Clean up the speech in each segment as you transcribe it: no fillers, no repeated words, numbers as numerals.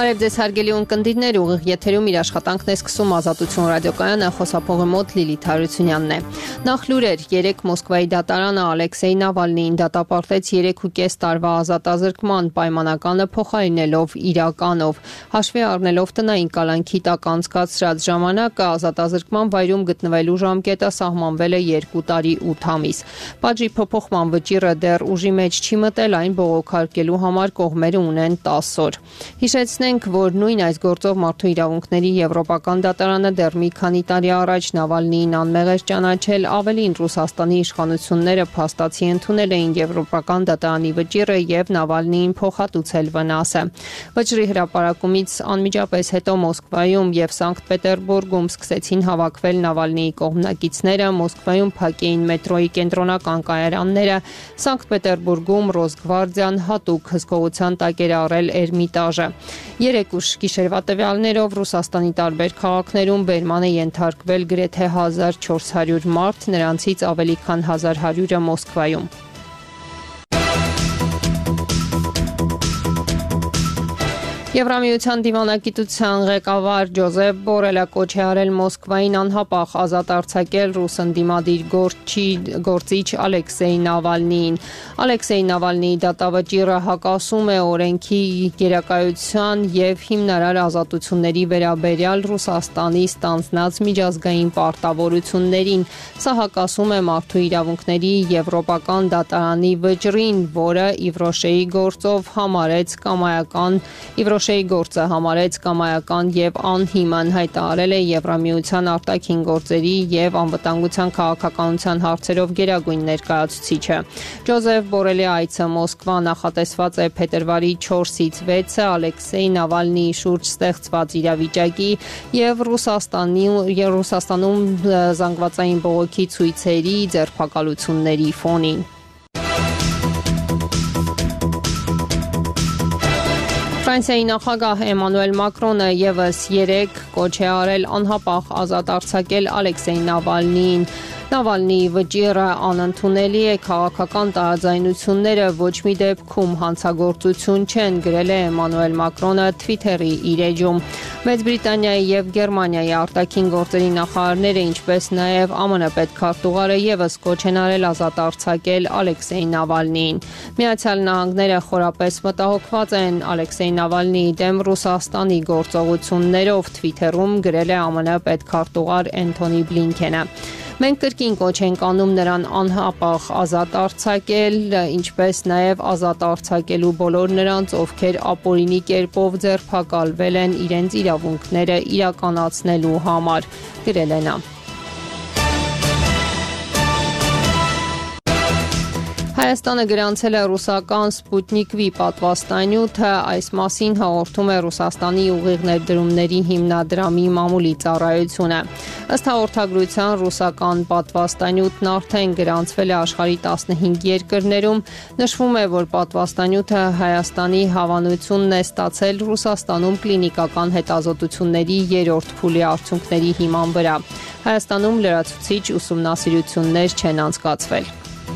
Բարև ձեզ հարգելի ունկնդիրներ, ուղիղ եթերում իր աշխատանքն է սկսում Ազատություն ռադիոկայանը, խոսափողի մոտ Լիլիթ Հարությունյանն է։ Նախ լուրեր, 3 Մոսկվայի դատարանը Ալեքսեյ Նավալնիին դատապարտեց 3.5 տարվա ազատազրկման պայմանականը փոխարինելով իրականով։ Հաշվի առնելով տնային կալանքի տակ անցկացրած ժամանակը, ազատազրկման վայրում գտնվելու ժամկետը սահմանվել է 2 տարի 8 ամիս։ Պատժի փոփոխման վճիռը դեռ ուժի մեջ չի մտել, այն բողոքարկելու համար կողմերը ունեն 10 օր։ Հիշեցնենք, որ նույն այս գործով մարդու իրավունքների եվրոպական դատարանը դեռ մի քանի տարի առաջ Նավալնիին անմեղ էր ճանաչել, ավելին Ռուսաստանի իշխանությունները փաստացի ընդունել էին եվրոպական դատարանի վճիռը եւ Նավալնիին փոխհատուցել վնասը։ Վճռի հրապարակումից անմիջապես հետո Մոսկվայում եւ Սանկտ Պետերբուրգում սկսեցին հավաքվել Նավալնիի կողմնակիցները, Մոսկվայում փակ էին մետրոյի կենտրոնական կայարանները, Սանկտ Պետերբուրգում Ռոսգվարդիան հատուկ հսկողության տակ էր առել Էրմիտաժը։ 3 ուշ գիշերվա տվյալներով Ռուսաստանի տարբեր քաղաքներում բերման է ենթարկվել գրեթե 1400 մարդ, նրանցից ավելի քան 1100-ը Մոսկվայում։ Եվրամիության դիվանագիտության ղեկավար Ջոզեփ Բորելը կոչ է արել Մոսկվային անհապաղ ազատ արձակել ռուս ընդդիմադիր գործիչ Ալեքսեյ Նավալնիին։ Ալեքսեյ Նավալնիի դատավճիռը հակասում է օրենքի գերակայության եւ հիմնարար ազատությունների վերաբերյալ Ռուսաստանի ստանձնած միջազգային պարտավորություններին։ Սա հակասում է մարդու իրավունքների եվրոպական դատարանի վճռին, որը Իվրոշեի գործը համարեց կամայական եւ անհիմն, հայտարարել է Եվրամիության արտաքին գործերի եւ անվտանգության քաղաքականության հարցերով գերագույն ներկայացուցիչը։ Ջոզեփ Բորելի այցը Մոսկվա նախատեսված է փետրվարի 4-ից 6-ը Ալեքսեյ Նավալնիի շուրջ ստեղծված իրավիճակի եւ Ռուսաստանում զանգվածային բողոքի ցույցերի ձերբակալությունների ֆոնին։ Ֆրանսիայի նախագահ Էմանուել Մակրոնը եւս 3 կոչ է արել անհապաղ ազատ արձակել Ալեքսեյ Նավալնիին։ Նավալնիի վճիռը անընդունելի է, քաղաքական տարաձայնությունները ոչ մի դեպքում հանցագործություն չեն, գրել է Էմանուել Մակրոնը Թվիթերի իր էջում։ Մեծ Բրիտանիայի եւ Գերմանիայի արտաքին գործերի նախարարները, ինչպես նաեւ ԱՄՆ պետքարտուղարը եւս կոչ են արել ազատ արձակել Ալեքսեյ Նավալնիին։ Միացյալ Նահանգները խորապես մտահոգված են Ալեքսեյ Նավալնիի դեմ Ռուսաստանի գործողություններով, Թվիթերում գրել է ԱՄՆ պետքարտուղար Էնթոնի Բլինքենը։ Մենք կրկին կոչ ենք անում նրան անհապաղ ազատ արձակել, ինչպես նաև ազատ արձակելու բոլոր նրանց, ովքեր ապօրինի կերպով ձերբակալվել են իրենց իրավունքները իրականացնելու համար, գրել է նա։ Հայաստանը գրանցել է ռուսական Սպուտնիկ V պատվաստանյութը, այս մասին հաղորդում է Ռուսաստանի ուղիղ ներդրումների հիմնադրամի մամուլի ծառայությունը։ Ըստ հաղորդագրության ռուսական պատվաստանյութն արդեն գրանցվել է աշխարհի 15 երկրներում, նշվում է, որ պատվաստանյութը Հայաստանի հավանությունն է ստացել Ռուսաստանում կլինիկական հետազոտությունների 3-րդ փուլի արդյունքների հիման վրա։ Հայաստանում լրացուցիչ ուսումնասիրություններ չեն անցկացվել։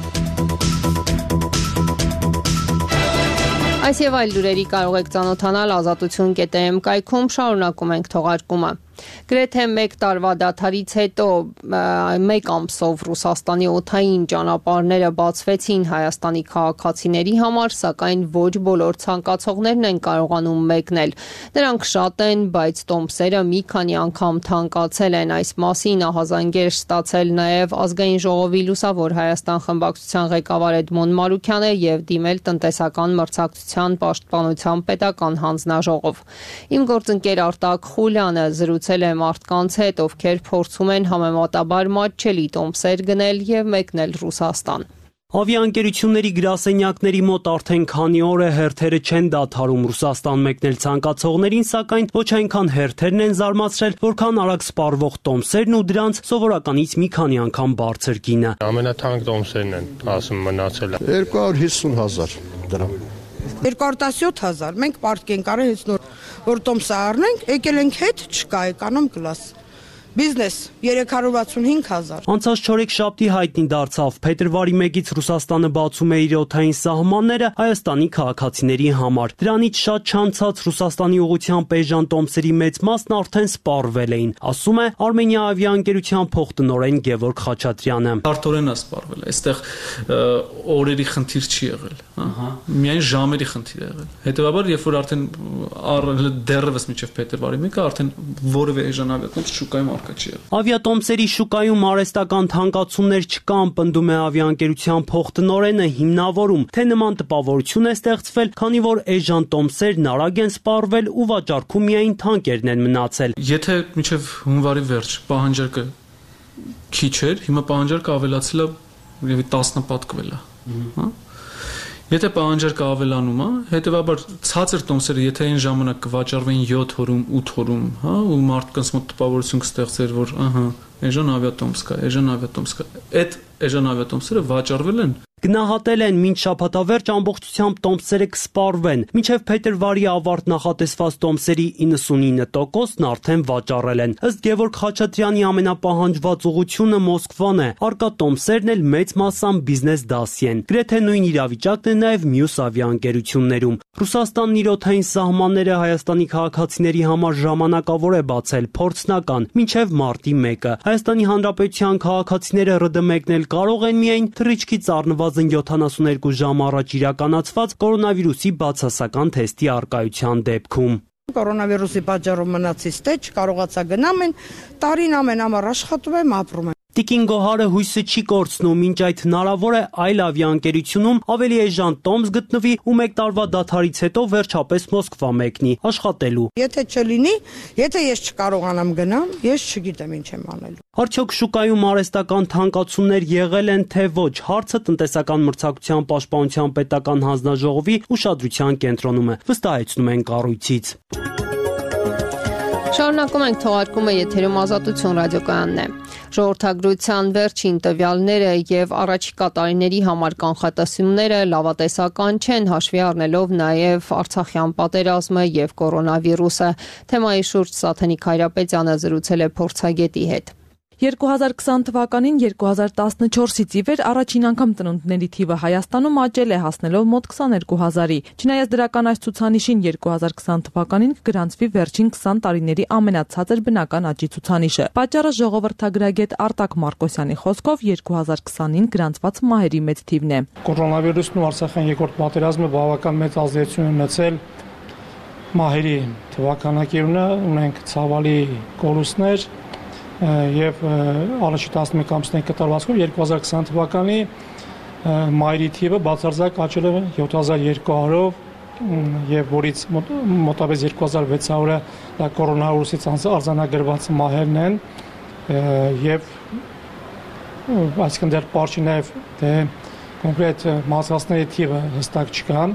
Այս եւ այլ լուրերի կարող եք ծանոթանալ azatutun.am կայքում, շարունակում ենք թողարկումը։ Գրեթե 1 տարվա դադարից հետո 1 ամսով Ռուսաստանի օդային ճանապարհները բացվեցին Հայաստանի քաղաքացիների համար, սակայն ոչ բոլոր ցանկացողներն են կարողանում մեկնել։ Նրանք շատ են, բայց տոմսերը մի քանի անգամ թանկացել են։ Այս մասին ահազանգեր ստացել նաև Ազգային ժողովի Լուսավոր Հայաստան խմբակցության ղեկավար Էդմոն Մարուքյանը եւ դիմել տնտեսական մրցակցության պաշտպանության պետական հանձնաժողով։ Իմ գործընկեր Արտակ Խուլյանը զրուցել է մարդկանց հետ, ովքեր փորձում են համեմատաբար մատչելի տոմսեր գնել եւ մեկնել Ռուսաստան։ Ավիաընկերությունների գրասենյակների մոտ արդեն քանի օր է հերթերը չեն դադարում Ռուսաստան մեկնել ցանկացողներին, սակայն ոչ այնքան հերթերն են զարմացրել, որքան արագ սպառվող տոմսերն ու դրանց սովորականից մի քանի անգամ բարձր գինը։ Ամենաթանկ տոմսերն են, ասում մնացել է 250,000 դրամ։ 217,000, մենք պարտք ենք արել հենց նոր որ տոմսը առնենք, եկել ենք հետ, չկա, էկանոմ կլաս։ Բիզնես 365,000։ Անցած չորեքշաբթի հայտնի դարձավ փետրվարի 1-ից Ռուսաստանը բացում է իր օդային սահմանները Հայաստանի քաղաքացիների համար։ Դրանից շատ չանցած Ռուսաստանի ուղղությամբ էժան տոմսերի մեծ մասն արդեն սպառվել էին, ասում է Armenia ավիաընկերության փոխտնօրեն Գևորգ Խաչատրյանը։ Արտորեն է սպառվել, այստեղ օրերի խնդիր չի եղել, միայն ժամերի խնդիր է եղել։ Հետևաբար, երբ որ արդեն դեռևս մինչև փետրվարի 1-ը արդեն որևէ էժան ավիատոմս շուկայում առկա չի եղել։ Ավիատոմսերի շուկայում արհեստական թանկացումներ չկան, պնդում է ավիաընկերության փոխտնօրենը, հիմնավորում, թե նման տպավորություն է ստեղծվել, քանի որ էժան տոմսերն արագ են սպառվել ու վաճառքում միայն թանկերն են մնացել։ Եթե մինչև հունվարի վերջ պահանջարկը քիչ էր, հիմա պահանջարկը ավելացել է, երևի 10-ը պատկվել է, հա։ Եթե պահանջարկը ավելանում է, հետևաբար ցածր տոմսերը, եթե այն ժամանակ կվաճառվեին 7 օրում, 8 օրում, հա, ու մարդկանց մոտ տպավորություն կստեղծեր, որ էժան ավիատոմս կա, էժան ավիատոմս կա, այդ էժան ավիատոմսերը վաճառվել են։ Գնահատել են մինչ շաբաթավերջ ամբողջությամբ տոմսերը կսպառվեն, մինչև փետրվարի ավարտ նախատեսված տոմսերի 99%-ն արդեն վաճառել են։ Ըստ Գևորգ Խաչատրյանի ամենապահանջված ուղղությունը Մոսկվան է, առկա տոմսերն էլ մեծ մասամբ բիզնես դասի են։ Գրեթե նույն իրավիճակն է նաև մյուս ավիաընկերություններում։ Ռուսաստանն իր օդային սահմանները Հայաստանի քաղաքացիների համար ժամանակավոր է բացել, փորձնական, մինչև մարտի 1-ը։ Հայաստանի Հանրապետության քաղաքացիները ՌԴՄ-ն էլ կարող են միայն թռիչքից առնվազն 72 ժամ առաջ իրականացված կորոնավիրուսի բացասական թեստի առկայության դեպքում։ Կորոնավիրուսի պատճառով մնացից թե չկարողացա գնամ, տարին ամեն ամառ աշխատում եմ, ապրում եմ։ Տիկին Գոհարը հույսը չի կորցնում, մինչ այդ հնարավոր է այլ ավիաընկերությունում ավելի էժան տոմս գտնվի ու 1 տարվա դադարից հետո վերջապես Մոսկվա մեկնի աշխատելու։ Եթե չլինի, եթե ես չկարողանամ գնամ, ես չգիտեմ ինչ եմ անելու։ Արդյոք շուկայում արհեստական թանկացումներ եղել են թե ոչ, հարցը տնտեսական մրցակցության պաշտպանության պետական հանձնաժողովի ուշադրության կենտրոնում է, վստահեցնում են կառույցից։ Շարունակում ենք թողարկումը եթերում Ազատություն ռադիոկայանն է։ Ժողովրդագրության վերջին տվյալները եւ առաջիկա տարիների համար կանխատեսումները լավատեսական չեն, հաշվի առնելով նաեւ Արցախյան պատերազմը եւ կորոնավիրուսը։ Թեմայի շուրջ Սաթենիկ Հայրապետյանը զրուցել է փորձագետի հետ։ 2020 թվականին 2014-ից ի վեր առաջին անգամ ծնունդների թիվը Հայաստանում աճել է, հասնելով մոտ 22,000-ի։ Չնայած դրական այս ցուցանիշին 2020 թվականին կգրանցվի վերջին 20 տարիների ամենացածր բնական աճի ցուցանիշը։ Պատճառը ժողովրդագրագետ Արտակ Մարկոսյանի խոսքով 2020-ին գրանցված մահերի մեծ թիվն է։ Կորոնավիրուսն ու Արցախյան երկրորդ պատերազմը բավական մեծ ազդեցություն ունեցել մահերի թվականակիրը, ունենք ցավալի կորուստներ եւ առաջի 11 ամսների կտրվածքով 2020 թվականի մայրի թիվը բացարձակ աճել է 7200-ով եւ որից մոտավորապես 2600-ը դա կորոնավիրուսից արձանագրված մահերն են եւ այսինքն դեռ պարզ չի նաեւ թե կոնկրետ մահացածների թիվը հստակ չկա,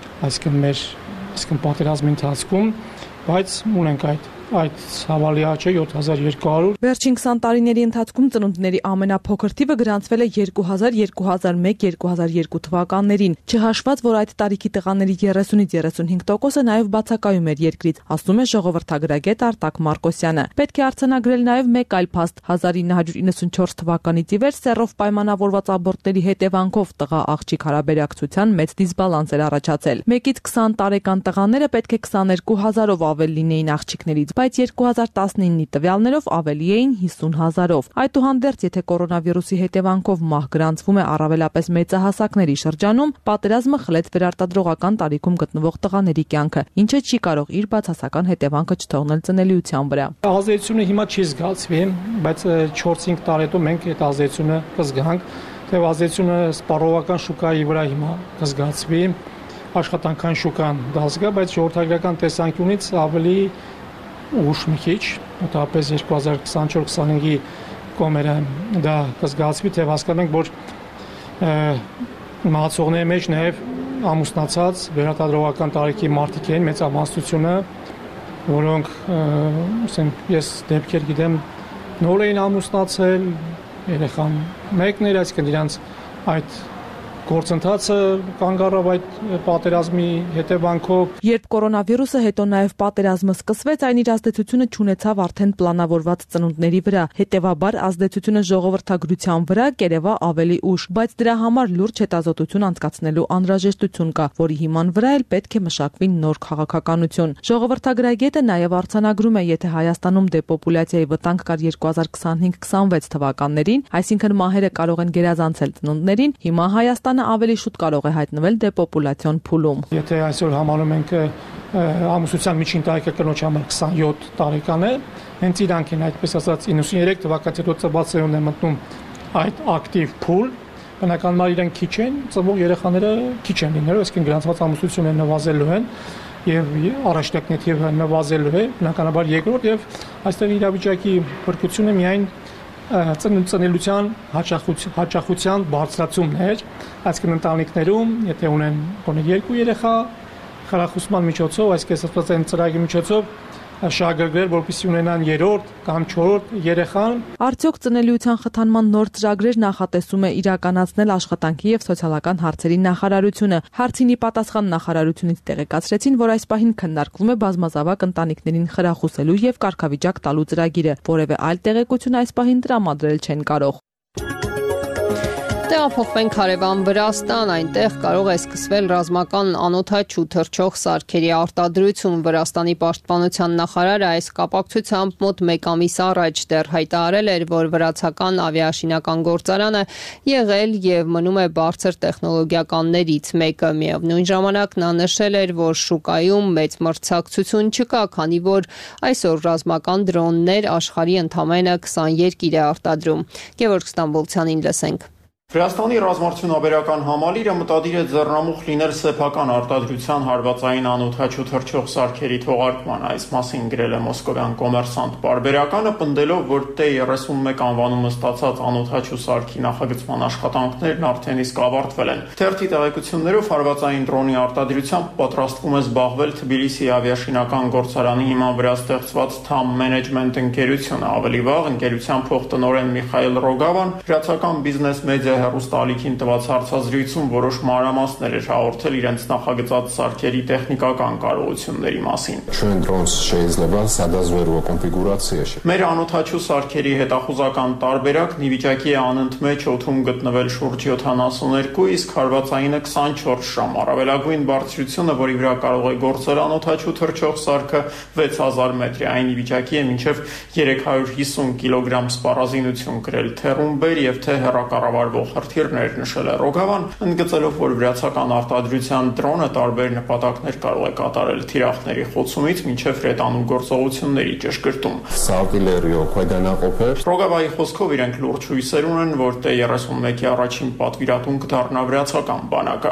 այսինքն պատերազմի ընթացքում, բայց ունենք այդ ցավալի աճը 7200։ Վերջին 20 տարիների ընթացքում ծնունդների ամենափոքր թիվը գրանցվել է 2000, 2001, 2002 թվականներին, չհաշված, որ այդ տարիքի տղաների 30-ից 35%-ը նաև բացակայում էր երկրից, ասում է ժողովրդագրագետ Արտակ Մարկոսյանը։ Պետք է արձանագրել նաև մեկ այլ փաստ՝ 1994 թվականից ի վեր սեռով պայմանավորված աբորտների հետևանքով տղա աղջիկ հարաբերակցության մեծ դիսբալանս էր առաջացել։ 1-ից 20 տարեկան տղաները պետք է 22000-ով ավել լինեին աղջիկներից, բայց 2019-ի տվյալներով ավելի էին 50,000-ով։ Այդուհանդերձ, եթե կորոնավիրուսի հետևանքով մահ գրանցվում է առավելապես մեծահասակների շրջանում, պատերազմը խլեց վերարտադրողական տարիքում գտնվող տղաների կյանքը, ինչը չի կարող իր բացասական հետևանքը չթողնել ծնելիության վրա։ Ազդեցությունը հիմա չի զգացվի, բայց 4-5 տարի հետո մենք այդ ազդեցությունը կզգանք, թե ազդեցությունը սպառողական շուկայի վրա հիմա կզգացվի, աշխատանքային շուկան դա զգա, բայց ժողովրդագրական տեսանկյունից ավելի ուշ մի քիչ, մոտավորապես 2024-25-ի կողմերը դա կզգացվի, թե հասկանանք, որ մահացողների մեջ նաև ամուսնացած վերարտադրողական տարիքի մարդիկ են մեծամասնությունը, որոնք ես դեպքեր գիտեմ նոր էին ամուսնացել, երեխան մեկն էր, այսինքն իրանց այդ գործընթացը կանգ առավ այդ պատերազմի հետևանքով։ Երբ կորոնավիրուսը, հետո նաև պատերազմը սկսվեց, այն իր ազդեցությունը չունեցավ արդեն պլանավորված ծնունդների վրա, հետևաբար ազդեցությունը ժողովրդագրության վրա կերևա ավելի ուշ, բայց դրա համար լուրջ հետազոտություն անցկացնելու անհրաժեշտություն կա, որի հիման վրա էլ պետք է մշակվի նոր քաղաքականություն։ Ժողովրդագրագետը նաև արձանագրում է, եթե Հայաստանում դեպոպուլյացիայի վտանգ կար 2025-26 թվականներին, այսինքն մահերը կարող են գերազանցել ծնունդներին, հիմա Հայաստանը ավելի շուտ կարող է հայտնվել դեպոպուլյացիոն փուլում։ Եթե այսօր համարում ենք ամուսնության միջին տարիքը կնոջ համար 27 տարեկան է, հենց իրանք են այդպես ասած 93 թվականից հետո ծնված սերունդն է մտնում այդ ակտիվ փուլ, բնականաբար իրենք քիչ են, ծնվող երեխաները քիչ են լինելու, այսինքն գրանցված ամուսնությունը նվազելու են եւ առաջնակն թիվը նվազելու է, բնականաբար երկրորդ եւ այստեղ իրավիճակի բրկությունը միայն ծնելիության հաճախության բարձրացումն էր, այսինքն ընտանիքներում, եթե ունեն գոնե 2 երեխա, խրախուսման միջոցով, այսինքն ասած այն ծրագրի միջոցով շահագրգռել, որպեսզի ունենան 3-րդ կամ 4-րդ երեխան։ Արդյոք ծնելիության խթանման նոր ծրագրեր նախատեսում է իրականացնել աշխատանքի եւ սոցիալական հարցերի նախարարությունը։ Հարցին ի պատասխան նախարարությունից տեղեկացրեցին, որ այս պահին քննարկվում է բազմազավակ ընտանիքներին խրախուսելու եւ կարգավիճակ տալու ծրագիրը, որևէ այլ տեղեկություն այս պահին տրամադրել չեն կարող։ Տեղափոխվենք հարևան Վրաստան, այնտեղ կարող է սկսվել ռազմական անօդաչու թռչող սարքերի արտադրություն։ Վրաստանի պաշտպանության նախարարը այս կապակցությամբ մոտ 1 ամիս առաջ դեռ հայտարարել էր, որ վրացական ավիաշինական գործարանը եղել եւ մնում է բարձր տեխնոլոգիականներից մեկը։ Միևնույն ժամանակ նա նշել էր, որ շուկայում մեծ մրցակցություն չկա, քանի որ այսօր ռազմական դրոններ աշխարհի ընդամենը 20 երկիր է արտադրում։ Գևորգ Ստամբոլցյանին լսենք։ Վրաստանի ռազմարդյունաբերական համալիրը մտադիր է ձեռնամուխ լինել սեփական արտադրության հարվածային անօդաչու թռչող սարքերի թողարկման։ Այս մասին գրել է մոսկովյան կոմերսանտ պարբերականը, պնդելով, որ T-31 անվանումը ստացած անօդաչու սարքի նախագծման աշխատանքներն արդեն իսկ ավարտվել են։ Թերթի տեղեկություններով հարվածային դրոնի արտադրությամբ պատրաստվում է զբաղվել Թբիլիսի ավիաշինական գործարանի հիման վրա ստեղծված TAM Management ընկերությունը։ Ավելի վաղ ընկերության փոխտնօրեն Միխայել Ռոգավան վրացական բիզնես մեդիա հեռուստաալիքին տված հարցազրույցում որոշ մանրամասներ էր հաղորդել իրենց նախագծած սարքերի տեխնիկական կարողությունների մասին։ Մեր անօդաչու սարքերի հետախուզական տարբերակն ի վիճակի է անընդմեջ օդում գտնվել շուրջ 72, իսկ հարվածայինը 24 ժամ։ Առավելագույն բարձրությունը, որի վրա կարող է գործել անօդաչու թռչող սարքը, 6000 մետր է, այն ի վիճակի է մինչև 350 կիլոգրամ սպառազինություն կրել թե ռումբեր եւ թե հեռակառավարվող հրթիռներ, նշել է Ռոգավան, ընդգծելով, որ վրացական արտադրության դրոնը տարբեր նպատակներ կարող է կատարել թիրախների խոցումից մինչև ռետանու գործողությունների ճշգրտում։ Ռոգավայի խոսքով իրենք լուրջ հույսեր ունեն, որ T-31-ի առաջին պատվիրատուն կդառնա վրացական բանակը։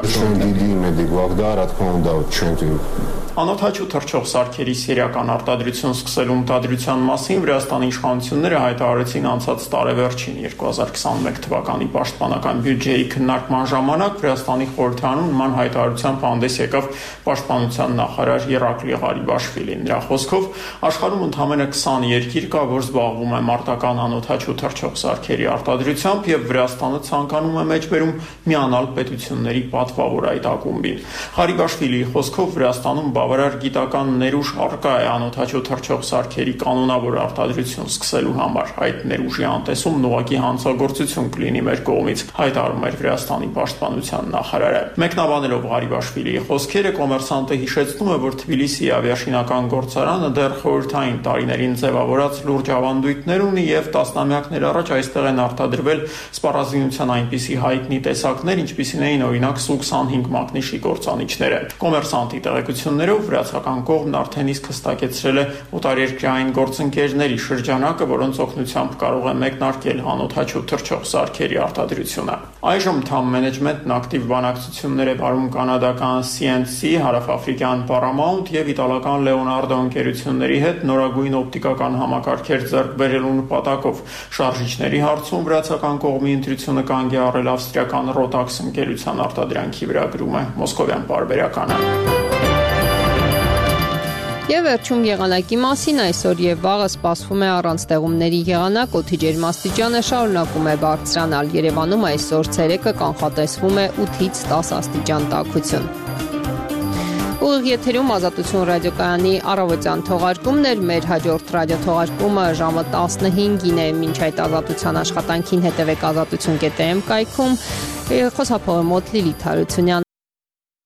Անօդաչու թռչող սարքերի սերիական արտադրություն սկսելու մտադրության մասին Վրաստանի իշխանությունները հայտարարեցին անցած տարեվերջին 2021 թվականի պաշտպանական բյուջեի քննարկման ժամանակ Վրաստանի խորհրդարանում նման հայտարարությամբ հանդես եկավ պաշտպանության նախարար Երակլի Ղարիբաշվիլին։ Նրա խոսքով աշխարհում ընդամենը 20 երկիր կա, որ զբաղվում է մարտական անօդաչու թռչող սարքերի արտադրությամբ եւ Վրաստանը ցանկանում է մեջբերում միանալ պետությունների պատվավոր այդ ակումբին։ Ղարիբաշվիլիի խոսքով Վրաստանում բավարար գիտական ներուժ առկա է անօդաչու թռչող սարքերի կանոնավոր արտադրություն սկսելու համար։ Այդ ներուժի անտեսումն ուղղակի հանցագործություն կլինի մեր կողմից, հայտարարում էր Վրաստանի պաշտպանության նախարարը։ Մեկնաբանելով Ղարիբաշվիլիի խոսքերը, կոմերսանտը հիշեցնում է, որ Թբիլիսի ավիաշինական գործարանը դեռ խորհրդային տարիներին ձևավորած լուրջ ավանդույթներ ունի եւ տասնամյակներ առաջ այստեղ են արտադրվել սպառազինության այնպիսի հայտնի տեսակներ, ինչպիսին էին օրինակ Su-25 մագնիշի գործանիչները։ Կոմերսանտի տեղեկություններով վրացական կողմն արդեն իսկ հստակեցրել է օտարերկրային գործընկերների շրջանակը, որոնց օգնությամբ կարող է մեկնարկել անօդաչու թռչող սարքերի արտադրությունը։ Այժմ TAM Management-ն ակտիվ բանակցություններ է վարում կանադական CNC, հարավաֆրիկյան Paramount եւ իտալական Leonardo ընկերությունների հետ նորագույն օպտիկական համակարգեր ձեռք բերելու նպատակով։ Շարժիչների հարցում վրացական կողմի ընտրությունը կանգ է առել ավստրիական Rotax ընկերության արտադրանքի վրա, գրում է մոսկովյան պարբերականը։ Եվ վերջում եղանակի մասին այսօր եւ վաղը սպասվում է առանց տեղումների եղանակ, օդի ջերմաստիճանը շարունակում է բարձրանալ։ Երևանում այսօր ցերեկը կանխատեսվում է 8-ից 10 աստիճան տաքություն։ Ուղիղ եթերում Ազատություն ռադիոկայանի առավոտյան թողարկումն էր, մեր հաջորդ ռադիոթողարկումը ժամը 15-ին է, մինչ այդ ազատության աշխատանքին հետևեք azatutun.am կայքում, խոսափողը մոտ Լիլիթ Հարությունյան